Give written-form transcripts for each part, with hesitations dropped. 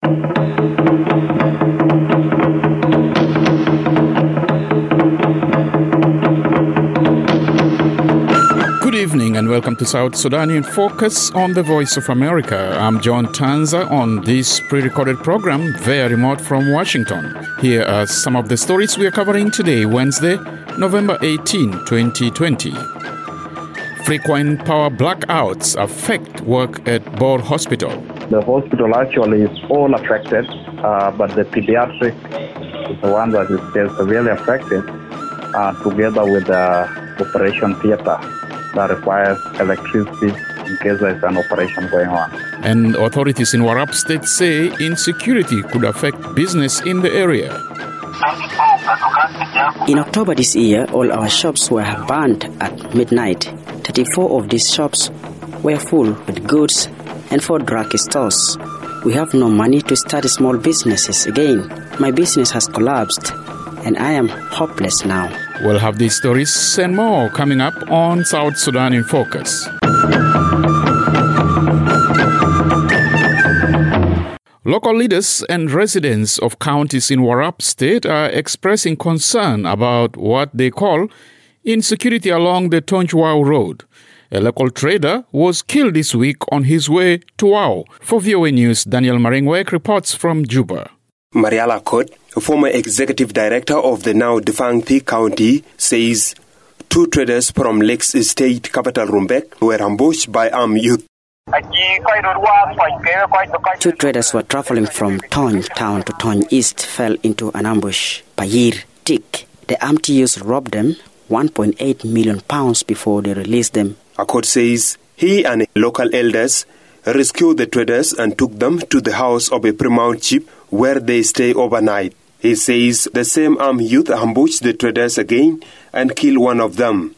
Good evening and welcome to South Sudan in Focus on the Voice of America. I'm John Tanza on this pre-recorded program via remote from Washington. Here are some of the stories we are covering today, Wednesday, November 18, 2020. Frequent power blackouts affect work at Bor Hospital. The hospital actually is all affected, but the pediatric is the one that is still severely affected, together with the operation theater that requires electricity in case there is an operation going on. And authorities in Warrap State say insecurity could affect business in the area. In October this year, all our shops were burned at midnight. 34 of these shops were full with goods and 4 drug stores. We have no money to start small businesses again. My business has collapsed and I am hopeless now. We'll have these stories and more coming up on South Sudan in Focus. Local leaders and residents of counties in Warrap State are expressing concern about what they call insecurity along the Tonjwao Road. A local trader was killed this week on his way to Wau. For VOA News, Daniel Maringwek reports from Juba. Mariala Kot, a former executive director of the now defunct Thief County, says 2 traders from Lakes State capital Rumbek were ambushed by armed youth. 2 traders were traveling from Tony town to Tony East fell into an ambush. Payir Tik, the armed youths robbed them £1.8 million before they released them. Akot says he and local elders rescued the traders and took them to the house of a Paramount chief where they stay overnight. He says the same armed youth ambushed the traders again and killed one of them.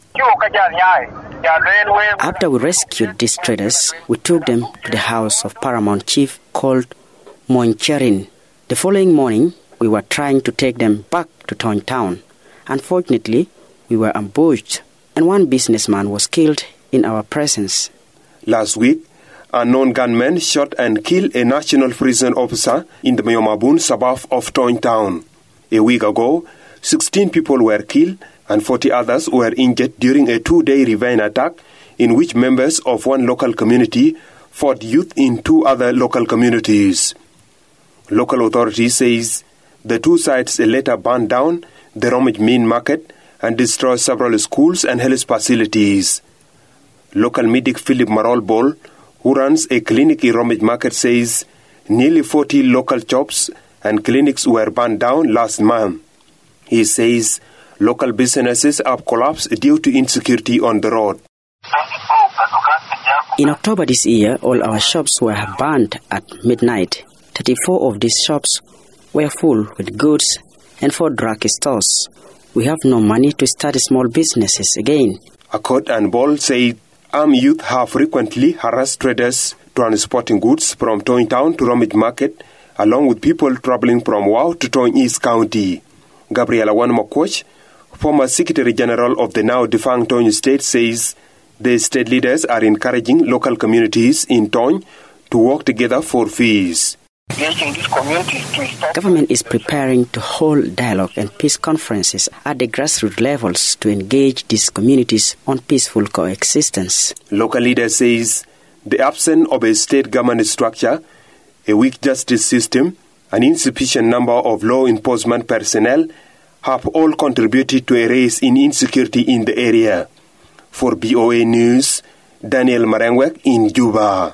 After we rescued these traders, we took them to the house of Paramount chief called Moncherin. The following morning, we were trying to take them back to Tony town. Unfortunately, we were ambushed and one businessman was killed in our presence. Last week, unknown gunmen shot and killed a national prison officer in the Mayomabun suburb of Tony town. A week ago, 16 people were killed and 40 others were injured during a 2-day revenge attack in which members of one local community fought youth in 2 other local communities. Local authorities says the 2 sites later burned down the Romage Main Market and destroyed several schools and health facilities. Local medic Philip Marol Bol, who runs a clinic in Romage Market, says nearly 40 local shops and clinics were burned down last month. He says local businesses have collapsed due to insecurity on the road. In October this year, all our shops were burned at midnight. 34 of these shops were full with goods and 4 drug stores. We have no money to start small businesses again. Akot and Ball say armed youth have frequently harassed traders transporting goods from Tony town to Romage Market, along with people traveling from Wau to Tony East County. Gabriela Wanmakwach, former Secretary General of the now defunct Tony State, says the state leaders are encouraging local communities in Tony to work together for peace. Government is preparing to hold dialogue and peace conferences at the grassroots levels to engage these communities on peaceful coexistence. Local leaders says the absence of a state government structure, a weak justice system, an insufficient number of law enforcement personnel have all contributed to a rise in insecurity in the area. For VOA News, Daniel Marangwek in Juba.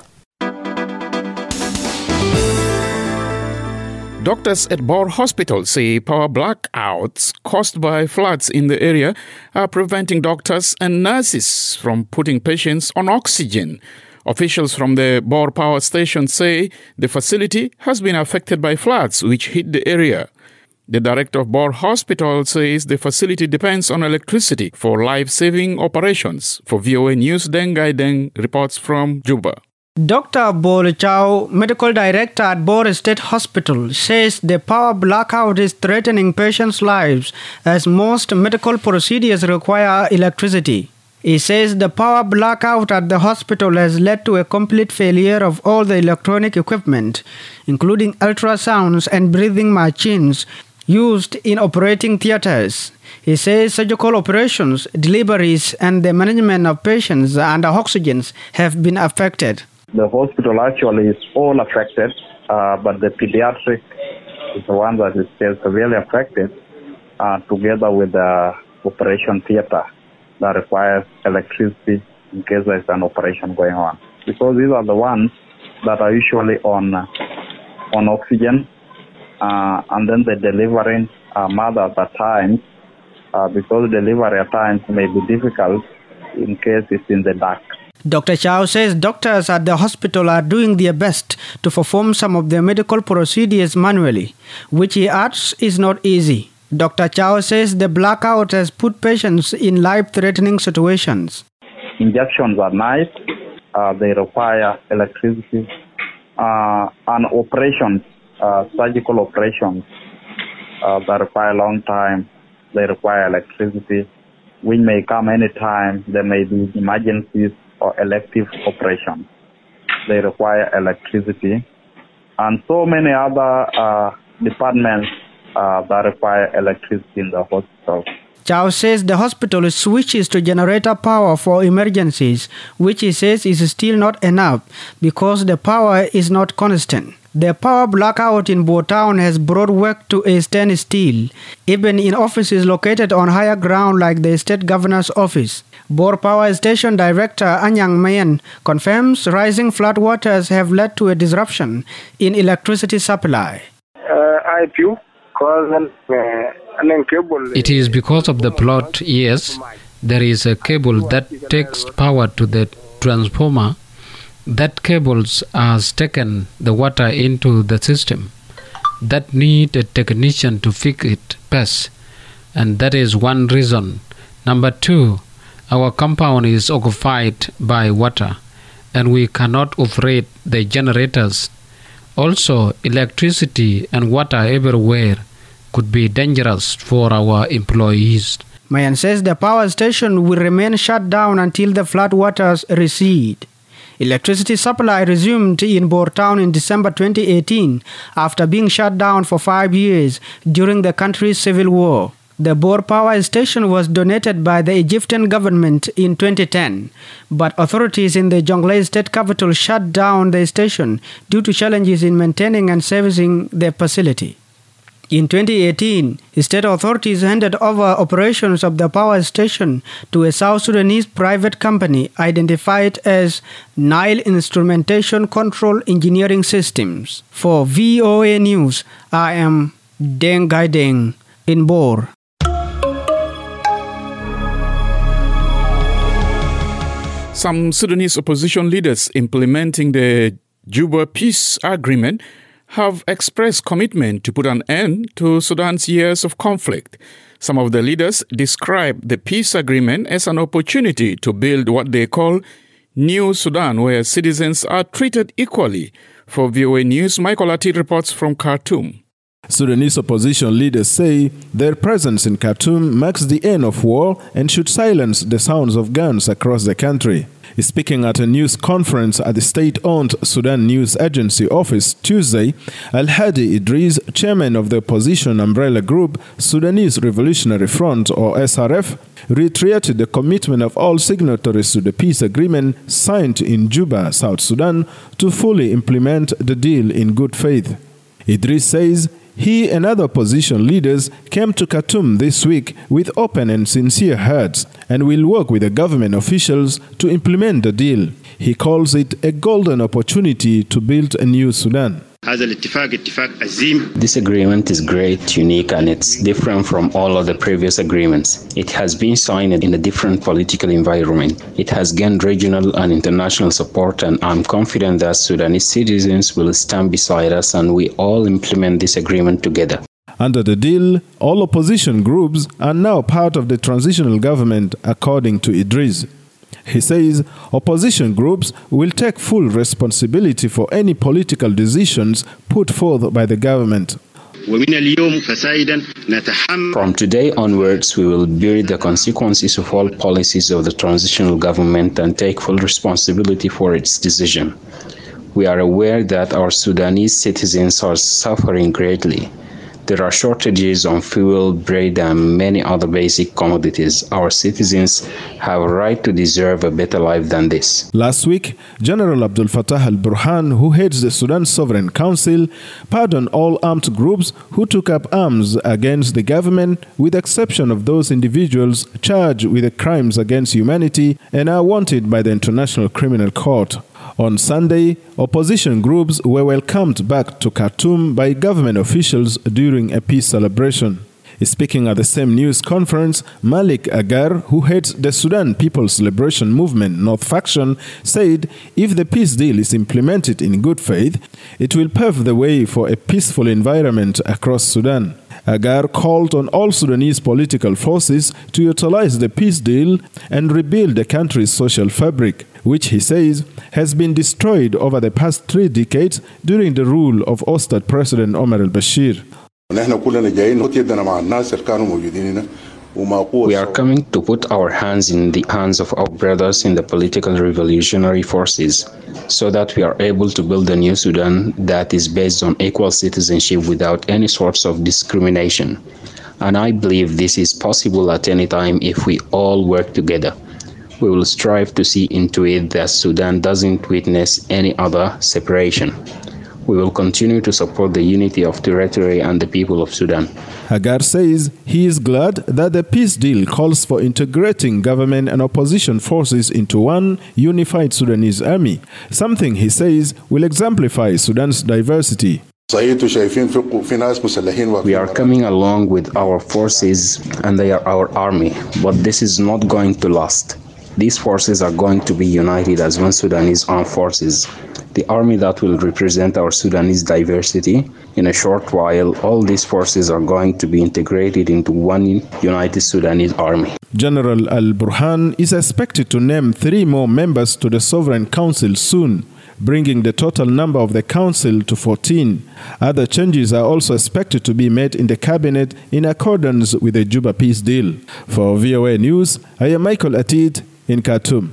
Doctors at Bor Hospital say power blackouts caused by floods in the area are preventing doctors and nurses from putting patients on oxygen. Officials from the Bor Power Station say the facility has been affected by floods which hit the area. The director of Bor Hospital says the facility depends on electricity for life-saving operations. For VOA News, Deng Gai Deng reports from Juba. Dr. Bol Chow, medical director at Bor State Hospital, says the power blackout is threatening patients' lives as most medical procedures require electricity. He says the power blackout at the hospital has led to a complete failure of all the electronic equipment, including ultrasounds and breathing machines used in operating theaters. He says surgical operations, deliveries, and the management of patients under oxygen have been affected. The hospital actually is all affected, but the pediatric is the one that is still severely affected, together with the operation theater that requires electricity in case there's an operation going on. Because these are the ones that are usually on oxygen, and then the delivering mothers at times, because delivery at times may be difficult in case it's in the dark. Dr. Chow says doctors at the hospital are doing their best to perform some of the medical procedures manually, which he adds is not easy. Dr. Chow says the blackout has put patients in life-threatening situations. Injections at night, they require electricity, and operations, surgical operations that require a long time, they require electricity, which may come anytime. There may be emergencies or elective operations. They require electricity, and so many other departments that require electricity in the hospital. Chow says the hospital switches to generator power for emergencies, which he says is still not enough because the power is not constant. The power blackout in Bor Town has brought work to a standstill, even in offices located on higher ground like the state governor's office. Bor Power Station Director Anyang Mayan confirms rising floodwaters have led to a disruption in electricity supply. It is because of the plot, yes. There is a cable that takes power to the transformer. That cable has taken the water into the system. That need a technician to fix it best. And that is one reason. Number two, our compound is occupied by water and we cannot operate the generators. Also, electricity and water everywhere could be dangerous for our employees. Mayan says the power station will remain shut down until the floodwaters recede. Electricity supply resumed in Bor Town in December 2018 after being shut down for 5 years during the country's civil war. The Bor Power Station was donated by the Egyptian government in 2010, but authorities in the Jonglei state capital shut down the station due to challenges in maintaining and servicing the facility. In 2018, state authorities handed over operations of the power station to a South Sudanese private company identified as Nile Instrumentation Control Engineering Systems. For VOA News, I am Deng Gai Deng in Bor. Some Sudanese opposition leaders implementing the Juba Peace Agreement have expressed commitment to put an end to Sudan's years of conflict. Some of the leaders describe the peace agreement as an opportunity to build what they call New Sudan, where citizens are treated equally. For VOA News, Michael Ati reports from Khartoum. Sudanese opposition leaders say their presence in Khartoum marks the end of war and should silence the sounds of guns across the country. Speaking at a news conference at the state-owned Sudan News Agency office Tuesday, Al-Hadi Idris, chairman of the opposition umbrella group Sudanese Revolutionary Front or SRF, reiterated the commitment of all signatories to the peace agreement signed in Juba, South Sudan, to fully implement the deal in good faith. Idris says he and other opposition leaders came to Khartoum this week with open and sincere hearts and will work with the government officials to implement the deal. He calls it a golden opportunity to build a new Sudan. This agreement is great, unique, and it's different from all other previous agreements. It has been signed in a different political environment. It has gained regional and international support, and I'm confident that Sudanese citizens will stand beside us and we all implement this agreement together. Under the deal, all opposition groups are now part of the transitional government, according to Idris. He says opposition groups will take full responsibility for any political decisions put forth by the government. From today onwards, we will bear the consequences of all policies of the transitional government and take full responsibility for its decision. We are aware that our Sudanese citizens are suffering greatly. There are shortages on fuel, bread, and many other basic commodities. Our citizens have a right to deserve a better life than this. Last week, General Abdel Fattah al-Burhan, who heads the Sudan Sovereign Council, pardoned all armed groups who took up arms against the government, with the exception of those individuals charged with the crimes against humanity and are wanted by the International Criminal Court. On Sunday, opposition groups were welcomed back to Khartoum by government officials during a peace celebration. Speaking at the same news conference, Malik Agar, who heads the Sudan People's Liberation Movement North Faction, said if the peace deal is implemented in good faith, it will pave the way for a peaceful environment across Sudan. Agar called on all Sudanese political forces to utilize the peace deal and rebuild the country's social fabric, which he says has been destroyed over the past 3 decades during the rule of ousted President Omar al-Bashir. We are coming to put our hands in the hands of our brothers in the political revolutionary forces so that we are able to build a new Sudan that is based on equal citizenship without any sorts of discrimination. And I believe this is possible at any time if we all work together. We will strive to see into it that Sudan doesn't witness any other separation. We will continue to support the unity of territory and the people of Sudan. Agar says he is glad that the peace deal calls for integrating government and opposition forces into one unified Sudanese army, something he says will exemplify Sudan's diversity. We are coming along with our forces and they are our army, but this is not going to last. These forces are going to be united as one Sudanese armed forces. The army that will represent our Sudanese diversity. In a short while, all these forces are going to be integrated into one united Sudanese army. General al-Burhan is expected to name 3 more members to the Sovereign Council soon, bringing the total number of the council to 14. Other changes are also expected to be made in the cabinet in accordance with the Juba Peace Deal. For VOA News, I am Michael Atid in Khartoum.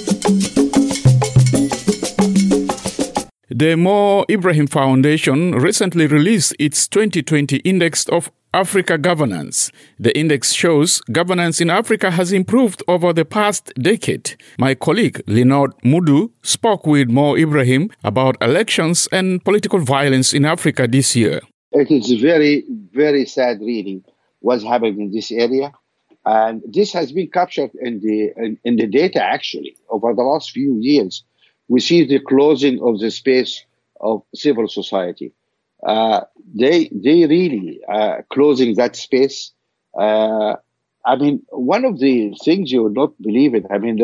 The Mo Ibrahim Foundation recently released its 2020 Index of Africa Governance. The index shows governance in Africa has improved over the past decade. My colleague Linod Mudu spoke with Mo Ibrahim about elections and political violence in Africa this year. It is very, very sad reading what's happening in this area. And this has been captured in the data, actually, over the last few years. We see the closing of the space of civil society. They really closing that space. I mean, one of the things you would not believe it. I mean,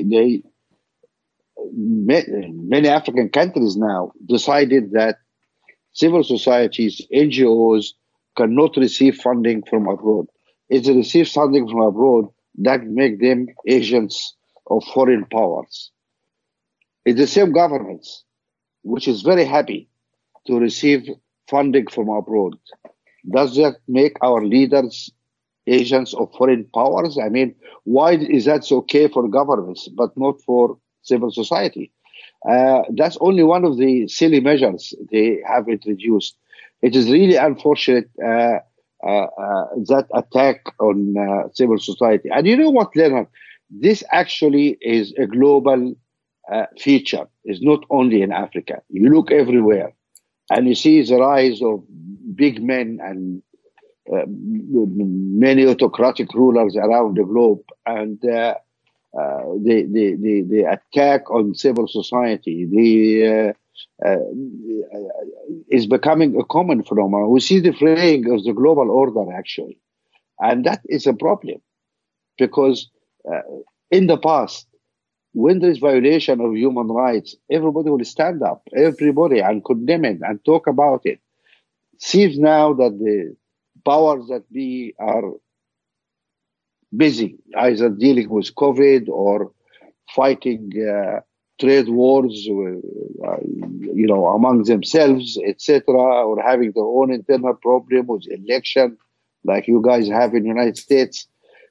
many African countries now decided that civil societies, NGOs, cannot receive funding from abroad. If they receive funding from abroad, that make them agents of foreign powers. It's the same governments, which is very happy to receive funding from abroad. Does that make our leaders agents of foreign powers? I mean, why is that okay for governments, but not for civil society? That's only one of the silly measures they have introduced. It is really unfortunate that attack on civil society. And you know what, Leonard? This actually is a global feature. It's not only in Africa. You look everywhere, and you see the rise of big men and many autocratic rulers around the globe, and the attack on civil society is becoming a common phenomenon. We see the fraying of the global order, actually, and that is a problem because in the past, when there is violation of human rights, everybody will stand up, everybody, and condemn it and talk about it. Seems now that the powers that be are busy, either dealing with COVID or fighting trade wars, among themselves, etc., or having their own internal problem with election, like you guys have in the United States.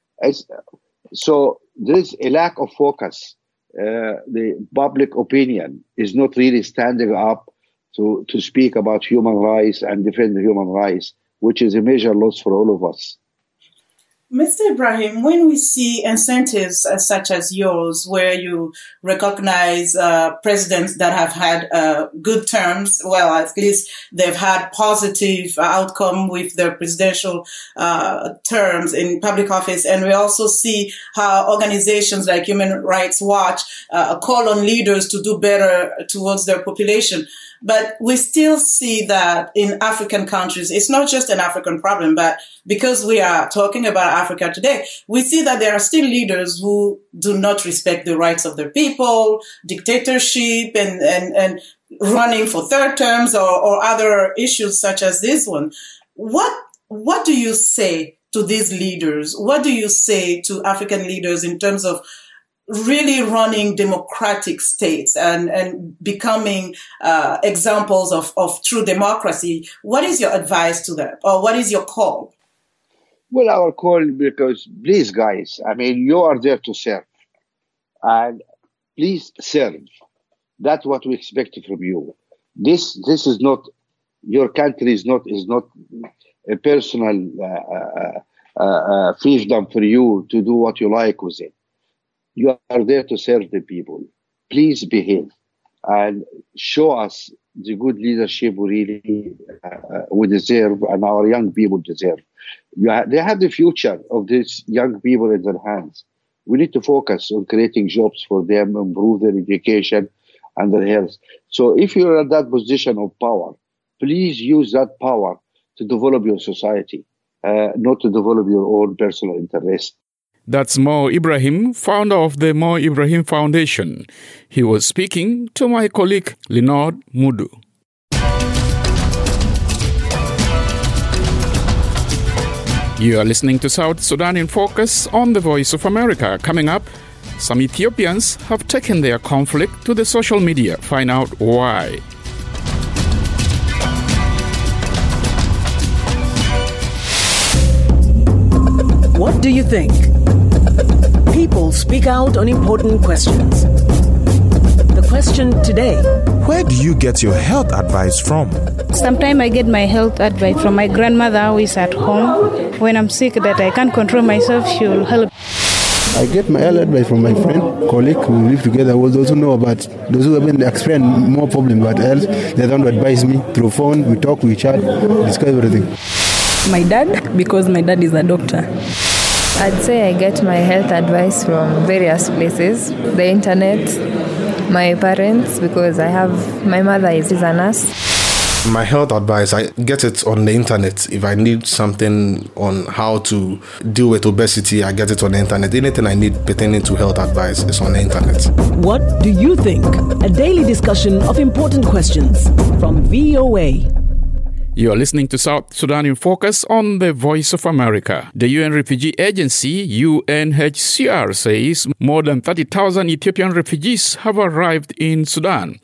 So there's a lack of focus. The public opinion is not really standing up to speak about human rights and defend human rights, which is a major loss for all of us. Mr. Ibrahim, when we see incentives such as yours, where you recognize presidents that have had good terms, well, at least they've had positive outcome with their presidential terms in public office, and we also see how organizations like Human Rights Watch call on leaders to do better towards their population. But we still see that in African countries, it's not just an African problem, but because we are talking about Africa today, we see that there are still leaders who do not respect the rights of their people, dictatorship, and running for third terms or other issues such as this one. What do you say to these leaders? What do you say to African leaders in terms of really running democratic states and becoming examples of true democracy? What is your advice to them, or what is your call? Well, our call, because please, guys, you are there to serve, and please serve. That's what we expect from you. This is not, your country is not a personal fiefdom for you to do what you like with it. You are there to serve the people. Please behave and show us the good leadership we deserve and our young people deserve. They have the future of these young people in their hands. We need to focus on creating jobs for them, improve their education and their health. So if you're in that position of power, please use that power to develop your society, not to develop your own personal interest. That's Mo Ibrahim, founder of the Mo Ibrahim Foundation. He was speaking to my colleague Linod Mudu. You are listening to South Sudan in Focus on the Voice of America. Coming up, some Ethiopians have taken their conflict to the social media. Find out why. What do you think? People speak out on important questions. The question today: where do you get your health advice from? Sometimes I get my health advice from my grandmother who is at home. When I'm sick that I can't control myself, she will help. I get my health advice from my friend, colleague who live together. Those who know about, those who have experienced more problems about health, they don't advise me through phone. We talk, we chat, discuss everything. My dad, because my dad is a doctor. I'd say I get my health advice from various places, the internet, my parents, because my mother is a nurse. My health advice, I get it on the internet. If I need something on how to deal with obesity, I get it on the internet. Anything I need pertaining to health advice is on the internet. What do you think? A daily discussion of important questions from VOA. You are listening to South Sudan in Focus on the Voice of America. The UN Refugee Agency, UNHCR, says more than 30,000 Ethiopian refugees have arrived in Sudan.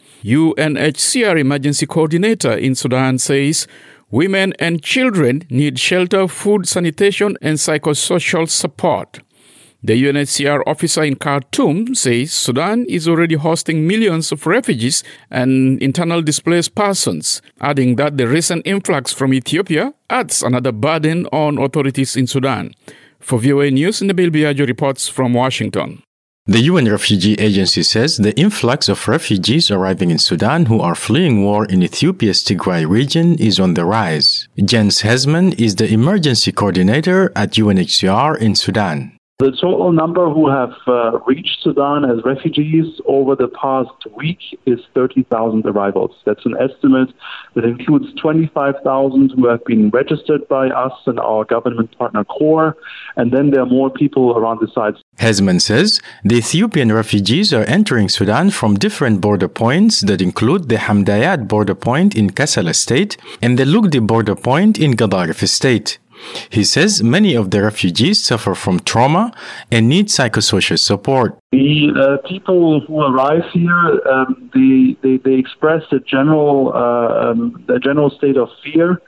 UNHCR Emergency Coordinator in Sudan says women and children need shelter, food, sanitation, and psychosocial support. The UNHCR officer in Khartoum says Sudan is already hosting millions of refugees and internal displaced persons, adding that the recent influx from Ethiopia adds another burden on authorities in Sudan. For VOA News, Nabil Biagio reports from Washington. The UN Refugee Agency says the influx of refugees arriving in Sudan who are fleeing war in Ethiopia's Tigray region is on the rise. Jens Hesman is the emergency coordinator at UNHCR in Sudan. The total number who have reached Sudan as refugees over the past week is 30,000 arrivals. That's an estimate that includes 25,000 who have been registered by us and our government partner CORE, and then there are more people around the sites. Hesman says the Ethiopian refugees are entering Sudan from different border points that include the Hamdayat border point in Kassala state and the Lugdi border point in Gadaref state. He says many of the refugees suffer from trauma and need psychosocial support. The people who arrive here, they express a general state of fear.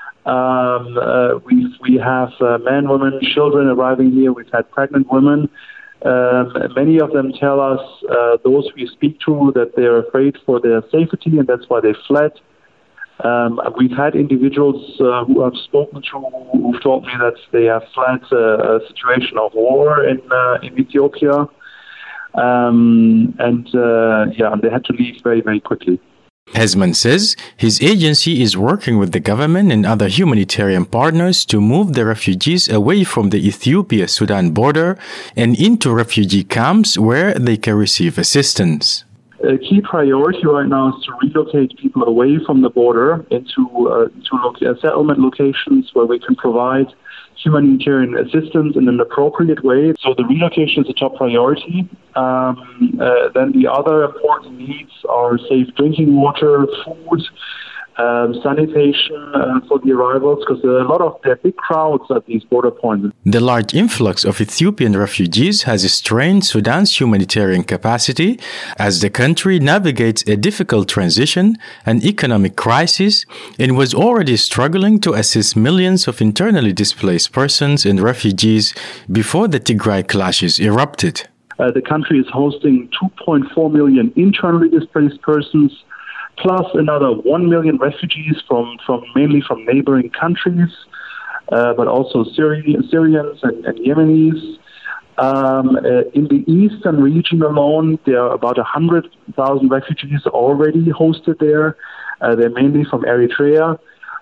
We have men, women, children arriving here. We've had pregnant women. Many of them tell us, those we speak to, that they're afraid for their safety, and that's why they fled. We've had individuals who I've spoken to who've told me that they have fled a situation of war in Ethiopia, and they had to leave very, very quickly. Hezman says his agency is working with the government and other humanitarian partners to move the refugees away from the Ethiopia-Sudan border and into refugee camps where they can receive assistance. A key priority right now is to relocate people away from the border into settlement locations where we can provide humanitarian assistance in an appropriate way. So the relocation is a top priority. Then the other important needs are safe drinking water, food, sanitation for the arrivals, because there are a lot of big crowds at these border points. The large influx of Ethiopian refugees has strained Sudan's humanitarian capacity as the country navigates a difficult transition, an economic crisis, and was already struggling to assist millions of internally displaced persons and refugees before the Tigray clashes erupted. The country is hosting 2.4 million internally displaced persons, plus another 1 million refugees mainly from neighboring countries, but also Syrians and Yemenis. In the eastern region alone, there are about 100,000 refugees already hosted there. They're mainly from Eritrea.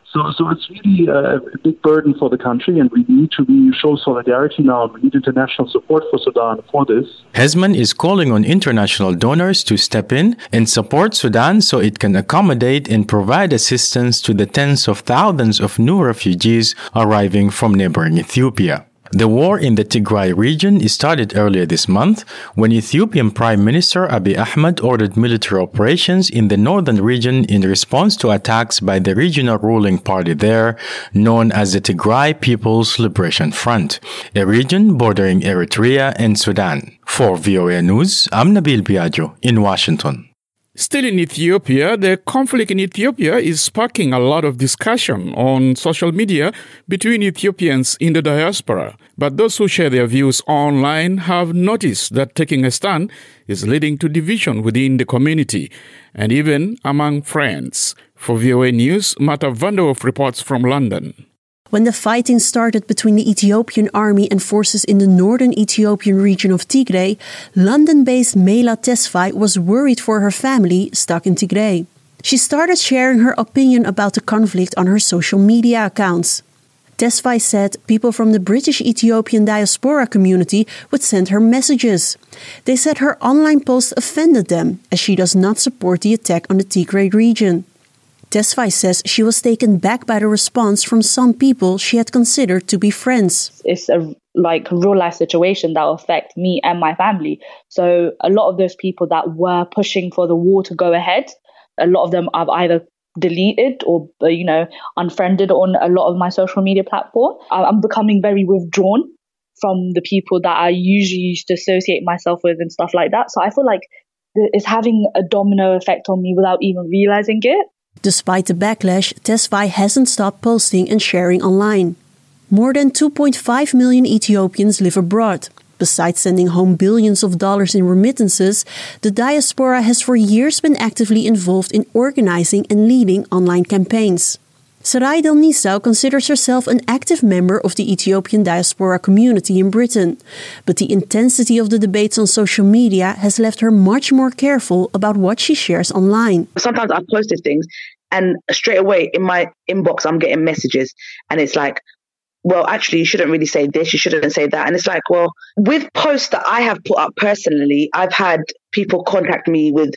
So it's really a big burden for the country, and we need to show solidarity now. We need international support for Sudan for this. Hezman is calling on international donors to step in and support Sudan so it can accommodate and provide assistance to the tens of thousands of new refugees arriving from neighboring Ethiopia. The war in the Tigray region started earlier this month when Ethiopian Prime Minister Abiy Ahmed ordered military operations in the northern region in response to attacks by the regional ruling party there, known as the Tigray People's Liberation Front, a region bordering Eritrea and Sudan. For VOA News, I'm Nabil Biagio in Washington. Still in Ethiopia, the conflict in Ethiopia is sparking a lot of discussion on social media between Ethiopians in the diaspora. But those who share their views online have noticed that taking a stand is leading to division within the community and even among friends. For VOA News, Marta Vanderhoef reports from London. When the fighting started between the Ethiopian army and forces in the northern Ethiopian region of Tigray, London-based Mela Tesfaye was worried for her family stuck in Tigray. She started sharing her opinion about the conflict on her social media accounts. Tesfaye said people from the British Ethiopian diaspora community would send her messages. They said her online posts offended them, as she does not support the attack on the Tigray region. Tesfaye says she was taken back by the response from some people she had considered to be friends. It's a real-life situation that will affect me and my family. So a lot of those people that were pushing for the war to go ahead, a lot of them I've either deleted or, unfriended on a lot of my social media platform. I'm becoming very withdrawn from the people that I usually used to associate myself with and stuff like that. So I feel like it's having a domino effect on me without even realizing it. Despite the backlash, Tesfaye hasn't stopped posting and sharing online. More than 2.5 million Ethiopians live abroad. Besides sending home billions of dollars in remittances, the diaspora has for years been actively involved in organizing and leading online campaigns. Sarai Del Nisau considers herself an active member of the Ethiopian diaspora community in Britain, but the intensity of the debates on social media has left her much more careful about what she shares online. Sometimes I've posted things and straight away in my inbox I'm getting messages and it's like, well, actually, you shouldn't really say this, you shouldn't say that. And it's like, well, with posts that I have put up personally, I've had people contact me with,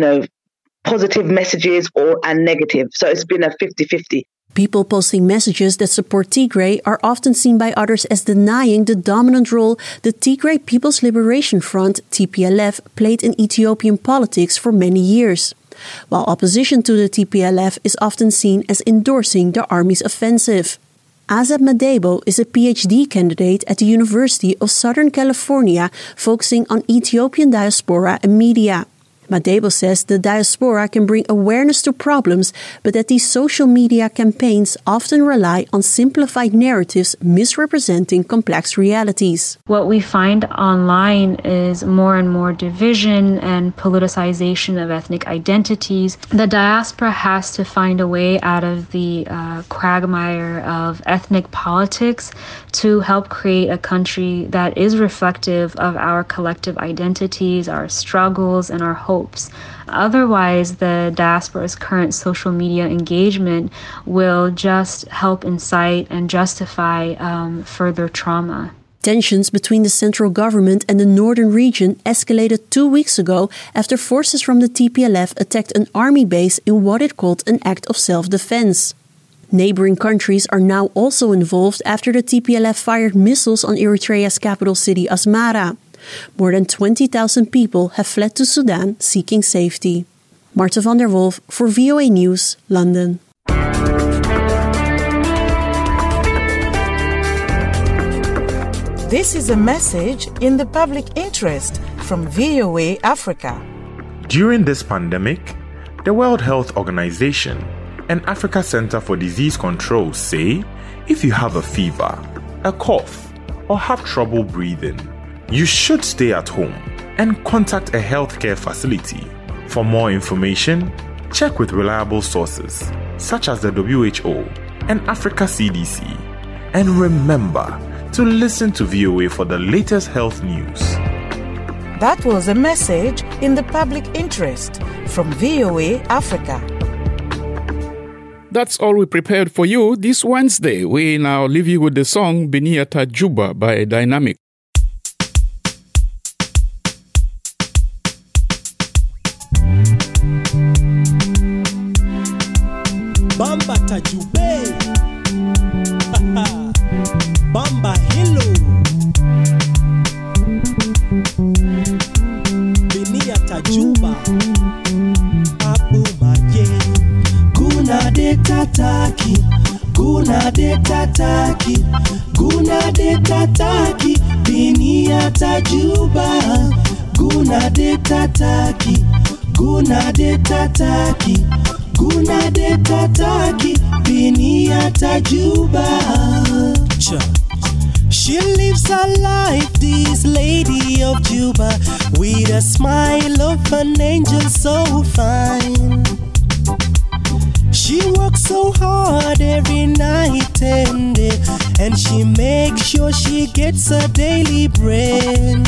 positive messages and negative. So it's been a 50-50. People posting messages that support Tigray are often seen by others as denying the dominant role the Tigray People's Liberation Front, TPLF, played in Ethiopian politics for many years, while opposition to the TPLF is often seen as endorsing the army's offensive. Azeb Madebo is a PhD candidate at the University of Southern California focusing on Ethiopian diaspora and media. Madebo says the diaspora can bring awareness to problems, but that these social media campaigns often rely on simplified narratives misrepresenting complex realities. What we find online is more and more division and politicization of ethnic identities. The diaspora has to find a way out of the quagmire of ethnic politics to help create a country that is reflective of our collective identities, our struggles, and our hopes. Otherwise, the diaspora's current social media engagement will just help incite and justify further trauma. Tensions between the central government and the northern region escalated 2 weeks ago after forces from the TPLF attacked an army base in what it called an act of self-defense. Neighboring countries are now also involved after the TPLF fired missiles on Eritrea's capital city Asmara. More than 20,000 people have fled to Sudan seeking safety. Marta van der Wolf for VOA News, London. This is a message in the public interest from VOA Africa. During this pandemic, the World Health Organization and Africa Center for Disease Control say if you have a fever, a cough, or have trouble breathing, you should stay at home and contact a healthcare facility. For more information, check with reliable sources such as the WHO and Africa CDC. And remember to listen to VOA for the latest health news. That was a message in the public interest from VOA Africa. That's all we prepared for you this Wednesday. We now leave you with the song Biniata Juba by Dynamic. Bamba Tajube Bamba Hilo Binia Tajuba Abu Maye Guna de Tataki Guna de Tataki Guna de Tataki Binia Tajuba Guna de Tataki Guna de Tataki Guna de Tataki, Binia Tajuba. She lives her life, this lady of Juba, with a smile of an angel so fine. She works so hard every night and day, and she makes sure she gets her daily bread.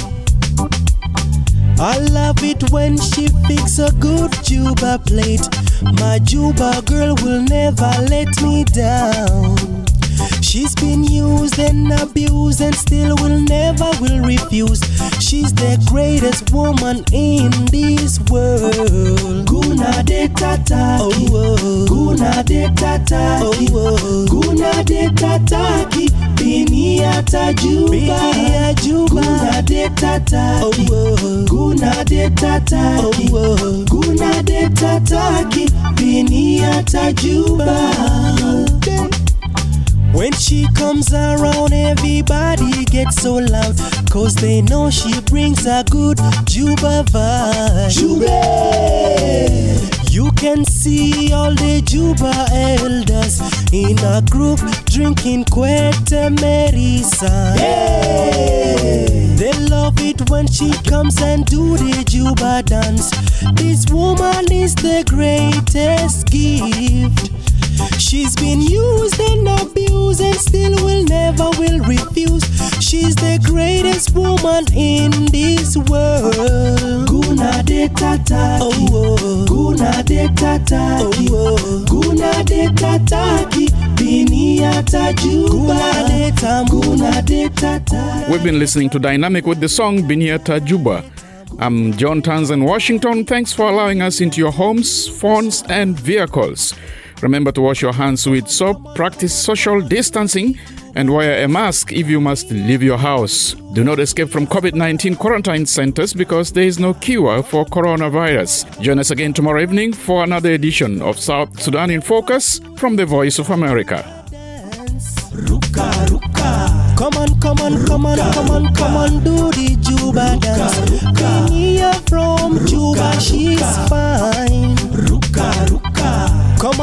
I love it when she fix a good Juba plate. My Juba girl will never let me down. She's been used and abused and still never will refuse. She's the greatest woman in this world. Guna de Tataki, Guna de Tataki, Guna de Tataki, Binia Tajuba, Guna de Tataki, Guna de Tataki, Guna de Tataki, Binia Tajuba. When she comes around, everybody gets so loud, cause they know she brings a good Juba vibe. Juba! You can see all the Juba elders in a group drinking Kwete Merisa. Yeah. They love it when she comes and do the Juba dance. This woman is the greatest gift. She's been used and abused and still never will refuse. She's the greatest woman in this world. Guna de Tataki, Guna de Tataki, Guna de Tataki, Binia Tajuba, Guna de Tataki. We've been listening to Dynamic with the song Biniata Juba. I'm John Tanzan, Washington. Thanks for allowing us into your homes, phones, and vehicles. Remember to wash your hands with soap, practice social distancing, and wear a mask if you must leave your house. Do not escape from COVID-19 quarantine centers because there is no cure for coronavirus. Join us again tomorrow evening for another edition of South Sudan in Focus from the Voice of America. Come on, do the Juba dance. Kenya from Juba, she's fine. Come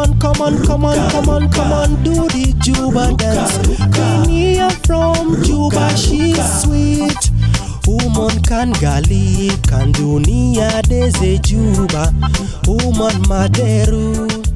on, do the Juba dance. Kenya from Juba, she's sweet. Woman kan gali, kan dunia deze Juba. Woman maderu.